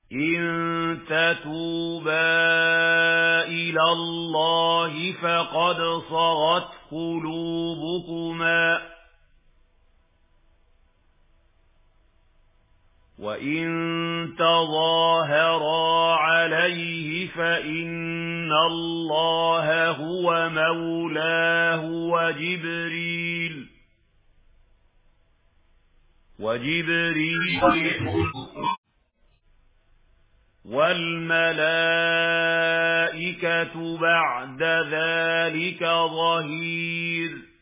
إن تتوبا إلى الله فقد صغت قلوبكما وإن تظاهرا عليه فإن الله هو مولاه وجبريل والملائكة بعد ذلك ظهير.